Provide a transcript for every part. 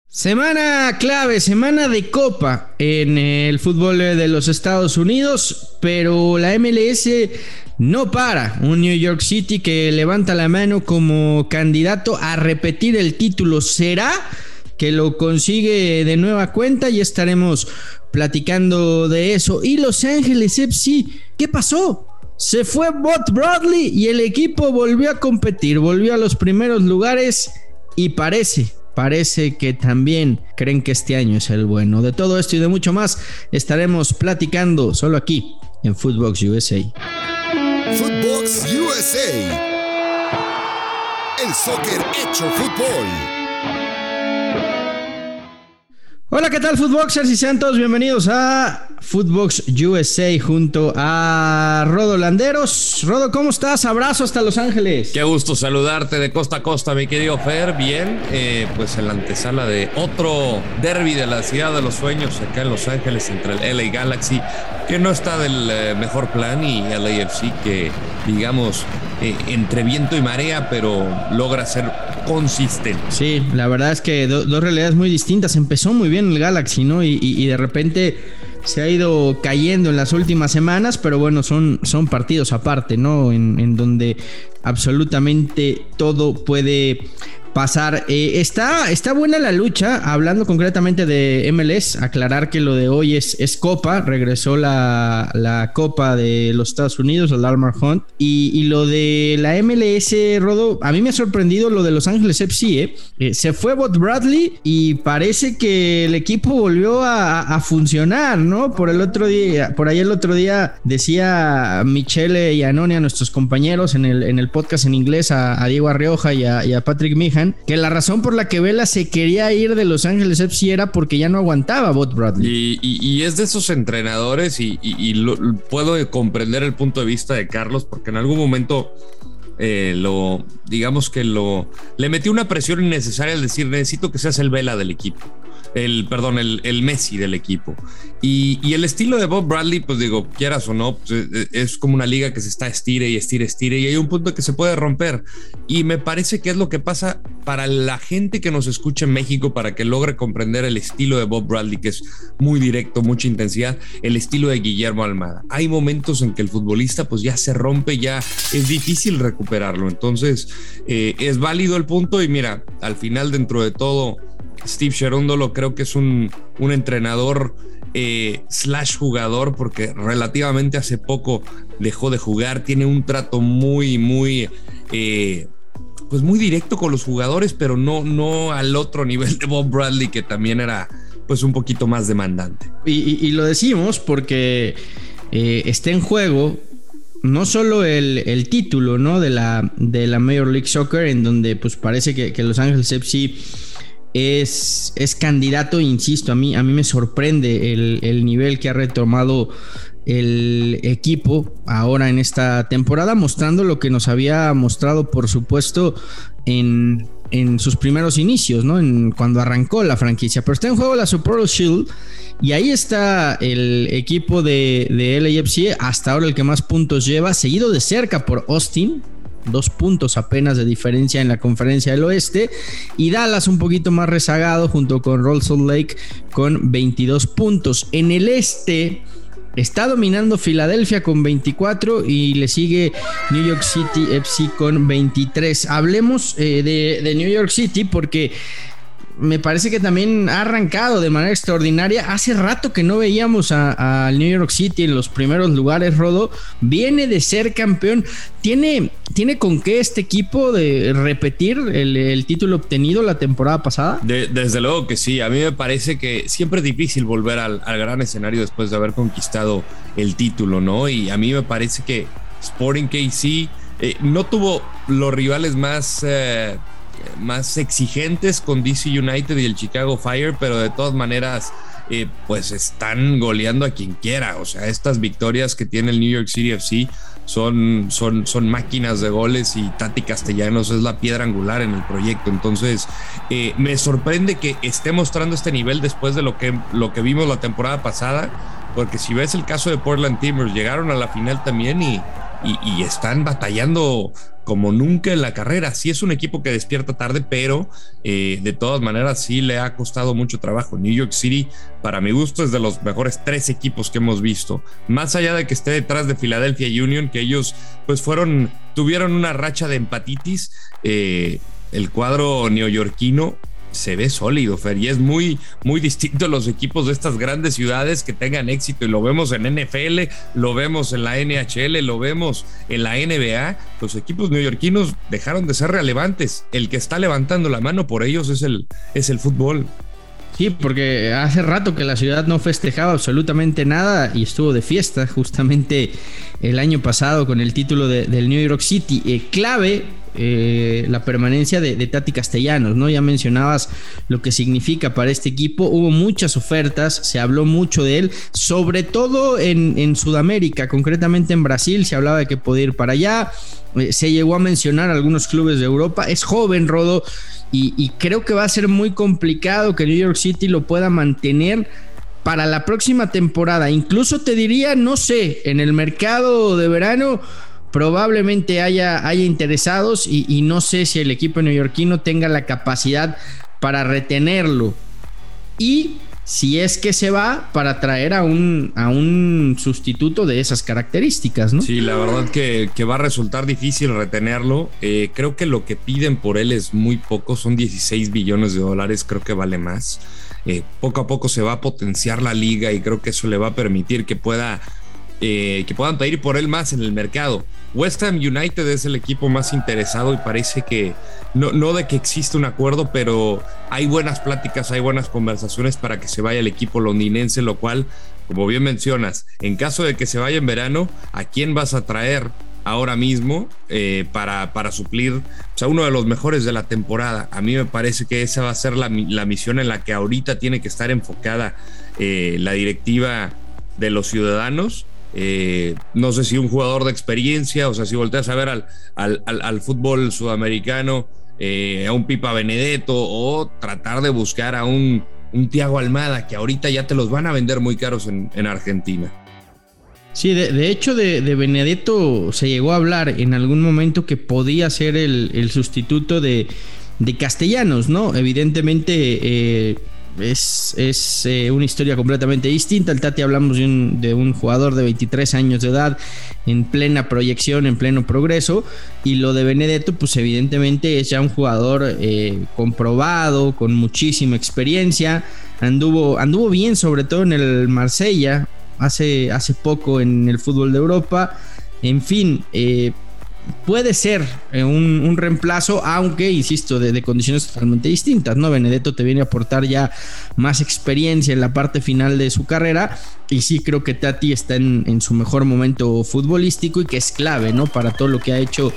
Semana clave, semana de copa en el fútbol de los Estados Unidos, pero la MLS no para. Un New York City que levanta la mano como candidato a repetir el título. ¿Será que lo consigue de nueva cuenta? Y estaremos platicando de eso. Y Los Ángeles FC, ¿qué pasó? Se fue Bob Bradley y el equipo volvió a competir, volvió a los primeros lugares y parece que también creen que este año es el bueno. De todo esto y de mucho más estaremos platicando solo aquí en Footbox USA. Footbox USA. El soccer hecho fútbol. Hola, ¿qué tal, Footboxers? Y sean todos bienvenidos a Footbox USA junto a Rodo Landeros. Rodo, ¿cómo estás? Abrazo hasta Los Ángeles. Qué gusto saludarte de costa a costa, mi querido Fer. Bien, pues en la antesala de otro derbi de la ciudad de los sueños acá en Los Ángeles entre el LA Galaxy, que no está del mejor plan, y LAFC que, digamos, entre viento y marea, pero logra ser consistente. Sí, la verdad es que dos realidades muy distintas. Empezó muy bien el Galaxy, ¿no? Y de repente se ha ido cayendo en las últimas semanas, pero bueno, son partidos aparte, ¿no? En donde absolutamente todo puede pasar. Está buena la lucha. Hablando concretamente de MLS, aclarar que lo de hoy es Copa. Regresó la Copa de los Estados Unidos, el Lamar Hunt. Y lo de la MLS, Rodo, a mí me ha sorprendido lo de Los Ángeles FC. Se fue Bob Bradley y parece que el equipo volvió a funcionar, ¿no? Por ahí el otro día decía Michele y Anoni, a nuestros compañeros en el podcast en inglés, a Diego Arrioja y a Patrick Mijan, que la razón por la que Vela se quería ir de Los Ángeles FC era porque ya no aguantaba Bob Bradley. Y es de esos entrenadores y puedo comprender el punto de vista de Carlos, porque en algún momento le metió una presión innecesaria al decir: necesito que seas el Vela del equipo. El Messi del equipo. Y el estilo de Bob Bradley, pues digo, quieras o no, pues es como una liga que se está estire, y hay un punto que se puede romper. Y me parece que es lo que pasa para la gente que nos escucha en México, para que logre comprender el estilo de Bob Bradley, que es muy directo, mucha intensidad, el estilo de Guillermo Almada. Hay momentos en que el futbolista pues ya se rompe, ya es difícil recuperarlo. Entonces es válido el punto, y mira, al final, dentro de todo, Steve Cherundolo creo que es un entrenador / jugador, porque relativamente hace poco dejó de jugar. Tiene un trato muy directo con los jugadores, pero no al otro nivel de Bob Bradley, que también era pues un poquito más demandante. Y lo decimos porque está en juego no solo el título, ¿no? de la Major League Soccer, en donde pues parece que Los Ángeles FC es candidato. Insisto, a mí me sorprende el nivel que ha retomado el equipo ahora en esta temporada, mostrando lo que nos había mostrado, por supuesto, en sus primeros inicios, ¿no? Cuando arrancó la franquicia. Pero está en juego la Super Bowl Shield, y ahí está el equipo de LAFC, hasta ahora el que más puntos lleva, seguido de cerca por Austin, 2 puntos apenas de diferencia en la conferencia del oeste, y Dallas un poquito más rezagado junto con Real Salt Lake con 22 puntos. En el este está dominando Filadelfia con 24 y le sigue New York City FC con 23. Hablemos de New York City, porque me parece que también ha arrancado de manera extraordinaria. Hace rato que no veíamos al New York City en los primeros lugares, Rodo. Viene de ser campeón. ¿Tiene con qué este equipo de repetir el título obtenido la temporada pasada? Desde luego que sí. A mí me parece que siempre es difícil volver al gran escenario después de haber conquistado el título, ¿no? Y a mí me parece que Sporting KC no tuvo los rivales más exigentes con DC United y el Chicago Fire, pero de todas maneras pues están goleando a quien quiera. O sea, estas victorias que tiene el New York City FC son máquinas de goles, y Tati Castellanos es la piedra angular en el proyecto. Entonces me sorprende que esté mostrando este nivel después de lo que vimos la temporada pasada, porque si ves el caso de Portland Timbers, llegaron a la final también y y están batallando como nunca en la carrera. Sí es un equipo que despierta tarde, pero de todas maneras sí le ha costado mucho trabajo. New York City, para mi gusto, es de los mejores 3 equipos que hemos visto. Más allá de que esté detrás de Philadelphia Union, que ellos pues tuvieron una racha de empatitis, el cuadro neoyorquino se ve sólido, Fer, y es muy, muy distinto a los equipos de estas grandes ciudades que tengan éxito, y lo vemos en NFL, lo vemos en la NHL, lo vemos en la NBA. Los equipos neoyorquinos dejaron de ser relevantes. El que está levantando la mano por ellos es el fútbol. Sí, porque hace rato que la ciudad no festejaba absolutamente nada y estuvo de fiesta justamente el año pasado con el título del New York City. Clave la permanencia de Tati Castellanos, ¿no? Ya mencionabas lo que significa para este equipo. Hubo muchas ofertas, se habló mucho de él, sobre todo en Sudamérica, concretamente en Brasil. Se hablaba de que podía ir para allá. Se llegó a mencionar algunos clubes de Europa. Es joven, Rodo, y creo que va a ser muy complicado que New York City lo pueda mantener para la próxima temporada. Incluso te diría, no sé, en el mercado de verano probablemente haya interesados, y no sé si el equipo neoyorquino tenga la capacidad para retenerlo, y si es que se va, para traer a un sustituto de esas características, ¿no? Sí, la verdad que va a resultar difícil retenerlo. Creo que lo que piden por él es muy poco, son $16 billones, creo que vale más. Poco a poco se va a potenciar la liga, y creo que eso le va a permitir que puedan pedir por él más en el mercado. West Ham United es el equipo más interesado, y parece que no de que existe un acuerdo, pero hay buenas pláticas, hay buenas conversaciones para que se vaya el equipo londinense, lo cual, como bien mencionas, en caso de que se vaya en verano, ¿a quién vas a traer ahora mismo para suplir a uno de los mejores de la temporada? A mí me parece que esa va a ser la misión en la que ahorita tiene que estar enfocada la directiva de los ciudadanos. No sé si un jugador de experiencia, o sea, si volteas a ver al fútbol sudamericano, a un Pipa Benedetto, o tratar de buscar a un Thiago Almada, que ahorita ya te los van a vender muy caros en Argentina. Sí, de hecho de Benedetto se llegó a hablar en algún momento que podía ser el sustituto de Castellanos, ¿no? Evidentemente es una historia completamente distinta. El Tati, hablamos de un jugador de 23 años de edad, en plena proyección, en pleno progreso, y lo de Benedetto pues evidentemente es ya un jugador comprobado, con muchísima experiencia. Anduvo bien, sobre todo en el Marsella hace poco en el fútbol de Europa. En fin, puede ser un reemplazo, aunque, insisto, de condiciones totalmente distintas, ¿no? Benedetto te viene a aportar ya más experiencia en la parte final de su carrera, y sí creo que Tati está en su mejor momento futbolístico, y que es clave, ¿no?, para todo lo que ha hecho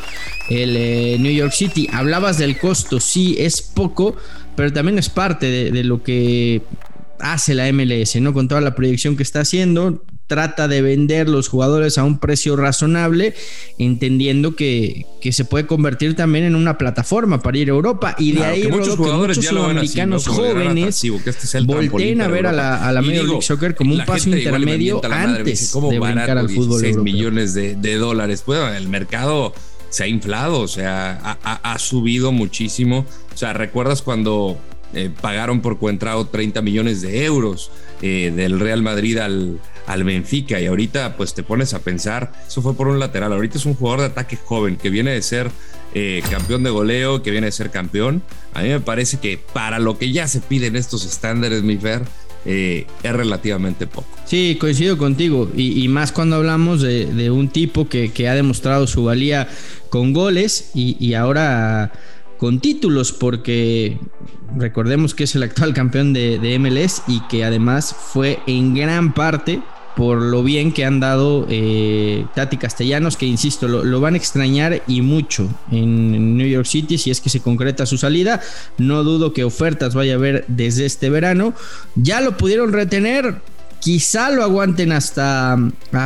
el New York City. Hablabas del costo, sí, es poco, pero también es parte de lo que hace la MLS, ¿no? Con toda la proyección que está haciendo, trata de vender los jugadores a un precio razonable, entendiendo que se puede convertir también en una plataforma para ir a Europa, y de ahí muchos jugadores muchos sudamericanos jóvenes volteen a ver a la Major League Soccer como un paso intermedio antes de brincar al fútbol europeo. Millones de dólares. Bueno, el mercado se ha inflado, o sea, ha subido muchísimo. O sea, ¿recuerdas cuando pagaron por Coentrao 30 millones de euros del Real Madrid al Benfica? Y ahorita pues te pones a pensar, eso fue por un lateral. Ahorita es un jugador de ataque joven que viene de ser campeón de goleo, que viene de ser campeón. A mí me parece que para lo que ya se piden estos estándares, mi Fer, es relativamente poco. Sí, coincido contigo, y más cuando hablamos de un tipo que ha demostrado su valía con goles y ahora con títulos, porque recordemos que es el actual campeón de MLS, y que además fue en gran parte por lo bien que han dado Tati Castellanos, que insisto, lo van a extrañar y mucho en New York City si es que se concreta su salida. No dudo que ofertas vaya a haber desde este verano. Ya lo pudieron retener, quizá lo aguanten hasta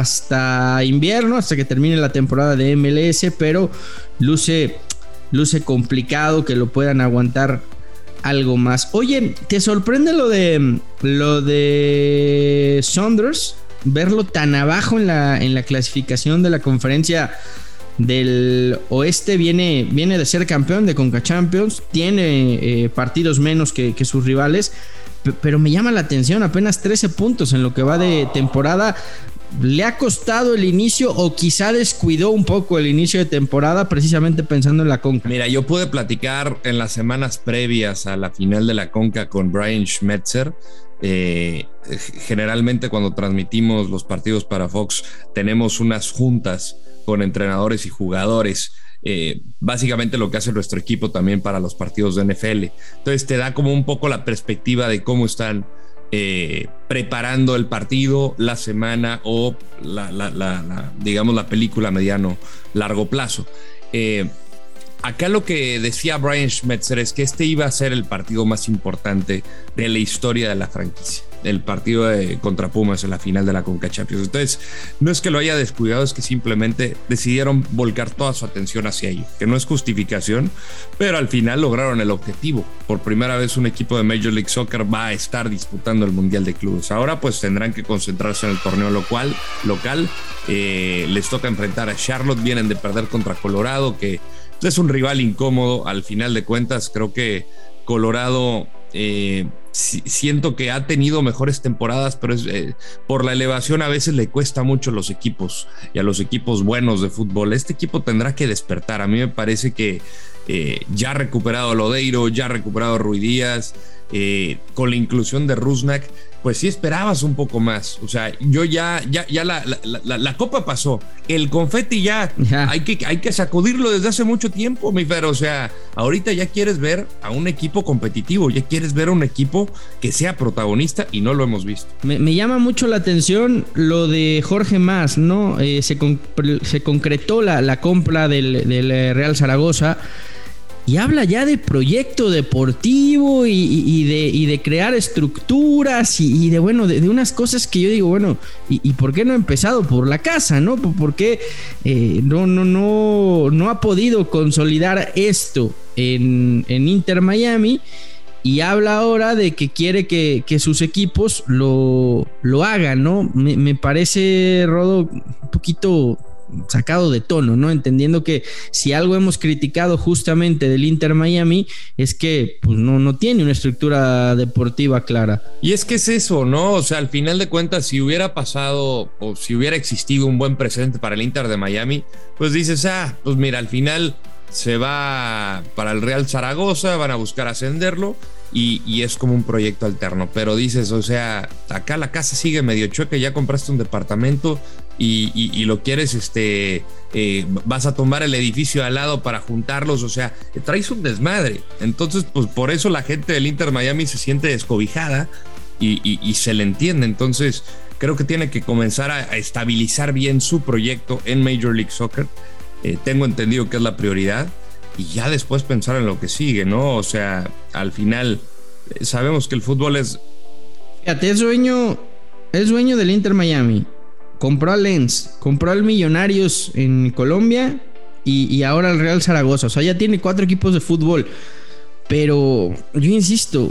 invierno, hasta que termine la temporada de MLS, pero luce complicado que lo puedan aguantar algo más. Oye, ¿te sorprende lo de Saunders? verlo tan abajo en la clasificación de la conferencia del oeste. Viene de ser campeón de Conca Champions, tiene partidos menos que sus rivales, pero me llama la atención, apenas 13 puntos en lo que va de temporada. ¿Le ha costado el inicio o quizá descuidó un poco el inicio de temporada precisamente pensando en la Conca? Mira, yo pude platicar en las semanas previas a la final de la Conca con Brian Schmetzer. Generalmente cuando transmitimos los partidos para Fox tenemos unas juntas con entrenadores y jugadores, básicamente lo que hace nuestro equipo también para los partidos de NFL. Entonces te da como un poco la perspectiva de cómo están preparando el partido, la semana o digamos la película a mediano largo plazo. Acá lo que decía Brian Schmetzer es que este iba a ser el partido más importante de la historia de la franquicia, el partido contra Pumas en la final de la Conca Champions. Entonces, no es que lo haya descuidado, es que simplemente decidieron volcar toda su atención hacia ello, que no es justificación, pero al final lograron el objetivo. Por primera vez un equipo de Major League Soccer va a estar disputando el Mundial de Clubes. Ahora pues tendrán que concentrarse en el torneo local. Les toca enfrentar a Charlotte, vienen de perder contra Colorado, que es un rival incómodo al final de cuentas. Creo que Colorado siento que ha tenido mejores temporadas, pero por la elevación a veces le cuesta mucho a los equipos y a los equipos buenos de fútbol. Este equipo tendrá que despertar. A mí me parece que ya ha recuperado a Lodeiro, ya ha recuperado a Rui Díaz, con la inclusión de Rusnak, pues sí esperabas un poco más. O sea, yo ya la copa pasó, el confeti ya. Hay que sacudirlo desde hace mucho tiempo, mi Fer. O sea, ahorita ya quieres ver a un equipo competitivo, ya quieres ver a un equipo que sea protagonista y no lo hemos visto. Me llama mucho la atención lo de Jorge Mas, ¿no? Se concretó la compra del Real Zaragoza. Y habla ya de proyecto deportivo y de crear estructuras y de unas cosas que yo digo, bueno, ¿y por qué no ha empezado por la casa, no? ¿Por qué no ha podido consolidar esto en Inter Miami? Y habla ahora de que quiere que sus equipos lo hagan, ¿no? Me parece, Rodo, un poquito sacado de tono, ¿no? Entendiendo que si algo hemos criticado justamente del Inter Miami es que pues no tiene una estructura deportiva clara. Y es que es eso, ¿no? O sea, al final de cuentas, si hubiera pasado o si hubiera existido un buen precedente para el Inter de Miami, pues dices, pues mira, al final se va para el Real Zaragoza, van a buscar ascenderlo y es como un proyecto alterno. Pero dices, o sea, acá la casa sigue medio chueca, ya compraste un departamento y lo quieres, vas a tomar el edificio al lado para juntarlos, o sea, traes un desmadre. Entonces, pues por eso la gente del Inter Miami se siente descobijada y se le entiende. Entonces, creo que tiene que comenzar a estabilizar bien su proyecto en Major League Soccer. Tengo entendido que es la prioridad y ya después pensar en lo que sigue, ¿no? O sea, al final sabemos que el fútbol es... Fíjate, es dueño del Inter Miami. Compró a Lens, compró al Millonarios en Colombia y ahora al Real Zaragoza. O sea, ya tiene 4 equipos de fútbol. Pero yo insisto,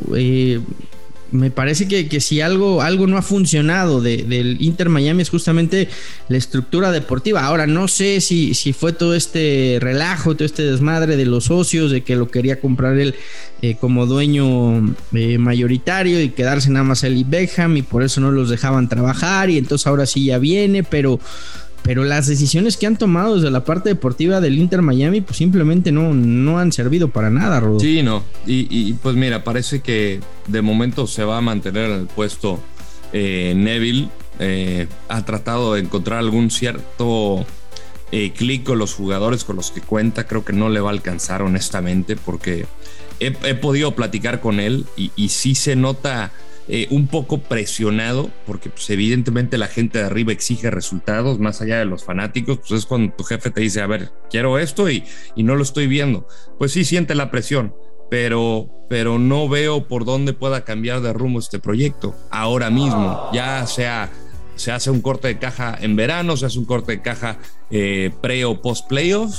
me parece que si algo no ha funcionado del Inter Miami es justamente la estructura deportiva. Ahora no sé si fue todo este relajo, todo este desmadre de los socios, de que lo quería comprar él como dueño mayoritario y quedarse nada más él y Beckham, y por eso no los dejaban trabajar, y entonces ahora sí ya viene, pero las decisiones que han tomado desde la parte deportiva del Inter Miami pues simplemente no han servido para nada, Rodo. Sí, no. Y pues mira, parece que de momento se va a mantener en el puesto Neville. Ha tratado de encontrar algún cierto clic con los jugadores con los que cuenta. Creo que no le va a alcanzar, honestamente, porque he podido platicar con él y sí se nota un poco presionado, porque pues evidentemente la gente de arriba exige resultados más allá de los fanáticos. Pues es cuando tu jefe te dice, a ver, quiero esto y no lo estoy viendo, pues sí siente la presión, pero no veo por dónde pueda cambiar de rumbo este proyecto ahora mismo. Ya se hace un corte de caja en verano, se hace un corte de caja pre o post playoffs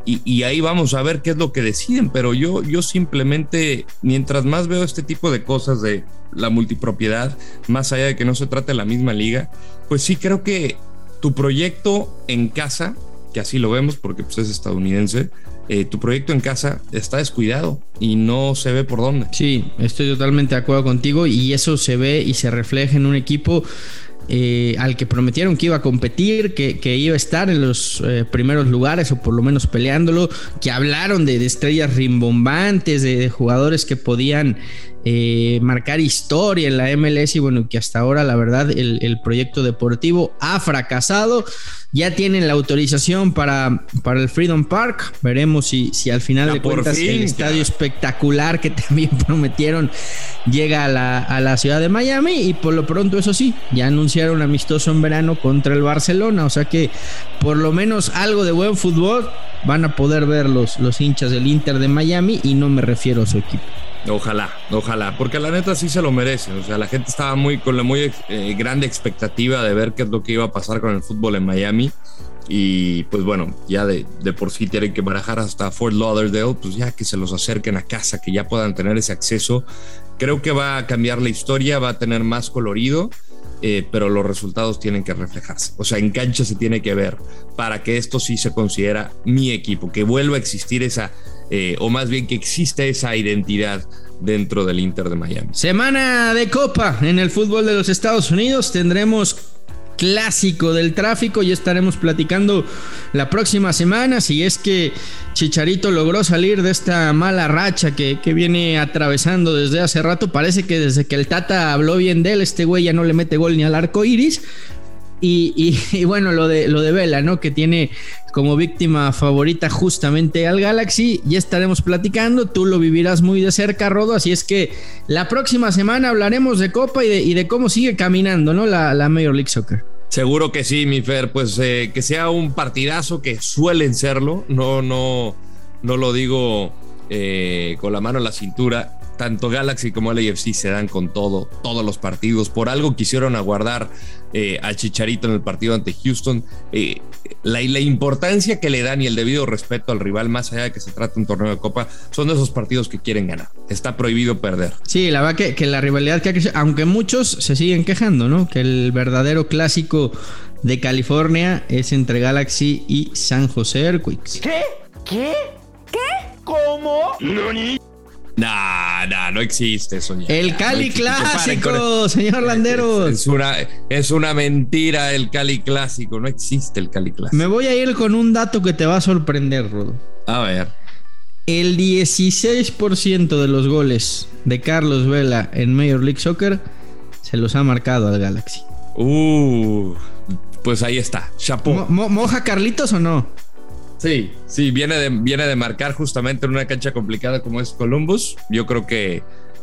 y ahí vamos a ver qué es lo que deciden, pero yo simplemente, mientras más veo este tipo de cosas de la multipropiedad, más allá de que no se trate de la misma liga, pues sí creo que tu proyecto en casa, que así lo vemos porque pues, es estadounidense, tu proyecto en casa está descuidado y no se ve por dónde. Sí, estoy totalmente de acuerdo contigo y eso se ve y se refleja en un equipo al que prometieron que iba a competir, que iba a estar en los primeros lugares o por lo menos peleándolo, que hablaron de estrellas rimbombantes, de jugadores que podían marcar historia en la MLS y bueno, que hasta ahora la verdad el proyecto deportivo ha fracasado. Ya tienen la autorización para el Freedom Park. Veremos si al final de cuentas el estadio espectacular que también prometieron llega a la ciudad de Miami. Y por lo pronto, eso sí, ya anunciaron amistoso en verano contra el Barcelona. O sea que por lo menos algo de buen fútbol van a poder ver los hinchas del Inter de Miami, y no me refiero a su equipo. Ojalá, porque la neta sí se lo merece. O sea, la gente estaba con la muy grande expectativa de ver qué es lo que iba a pasar con el fútbol en Miami. Y pues bueno, ya de por sí tienen que barajar hasta Fort Lauderdale, pues ya que se los acerquen a casa, que ya puedan tener ese acceso. Creo que va a cambiar la historia, va a tener más colorido, pero los resultados tienen que reflejarse. O sea, en cancha se tiene que ver para que esto sí se considera mi equipo, que vuelva a existir esa... o más bien que existe esa identidad dentro del Inter de Miami. Semana de Copa en el fútbol de los Estados Unidos. Tendremos clásico del tráfico. Ya estaremos platicando la próxima semana si es que Chicharito logró salir de esta mala racha que viene atravesando desde hace rato. Parece que desde que el Tata habló bien de él, este güey ya no le mete gol ni al arco iris. Y bueno, lo de Vela, ¿no? Que tiene como víctima favorita justamente al Galaxy. Ya estaremos platicando, tú lo vivirás muy de cerca, Rodo, así es que la próxima semana hablaremos de Copa y de cómo sigue caminando, ¿no? La Major League Soccer. Seguro que sí, mi Fer, pues que sea un partidazo, que suelen serlo, no lo digo con la mano en la cintura. Tanto Galaxy como LAFC se dan con todos los partidos. Por algo quisieron aguardar a Chicharito en el partido ante Houston. La importancia que le dan y el debido respeto al rival, más allá de que se trate un torneo de Copa, son de esos partidos que quieren ganar. Está prohibido perder. Sí, la verdad que la rivalidad que ha crecido, aunque muchos se siguen quejando, ¿no? Que el verdadero clásico de California es entre Galaxy y San José Earthquakes. ¿Qué? ¿Cómo? ¿Nani? No existe eso ya. El Cali Clásico, señor Landeros. Es una mentira el Cali Clásico. No existe el Cali Clásico. Me voy a ir con un dato que te va a sorprender, Rodo. A ver. El 16% de los goles de Carlos Vela en Major League Soccer se los ha marcado al Galaxy. Pues ahí está. Chapeau. ¿Moja Carlitos o no? Sí, viene de marcar justamente en una cancha complicada como es Columbus. Yo creo que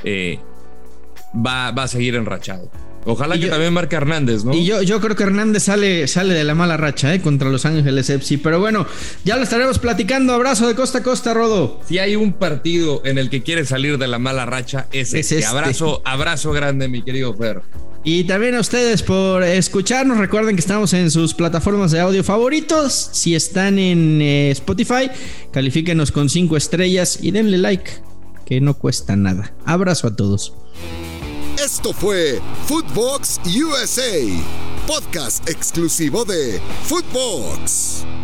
va a seguir enrachado. Ojalá que también marque Hernández, ¿no? Y yo creo que Hernández sale de la mala racha contra Los Ángeles FC. Pero bueno, ya lo estaremos platicando. Abrazo de costa a costa, Rodo. Si hay un partido en el que quiere salir de la mala racha, es este. Abrazo grande, mi querido Fer. Y también a ustedes por escucharnos. Recuerden que estamos en sus plataformas de audio favoritos. Si están en Spotify, califíquenos con 5 estrellas y denle like, que no cuesta nada. Abrazo a todos. Esto fue Footbox USA, podcast exclusivo de Footbox.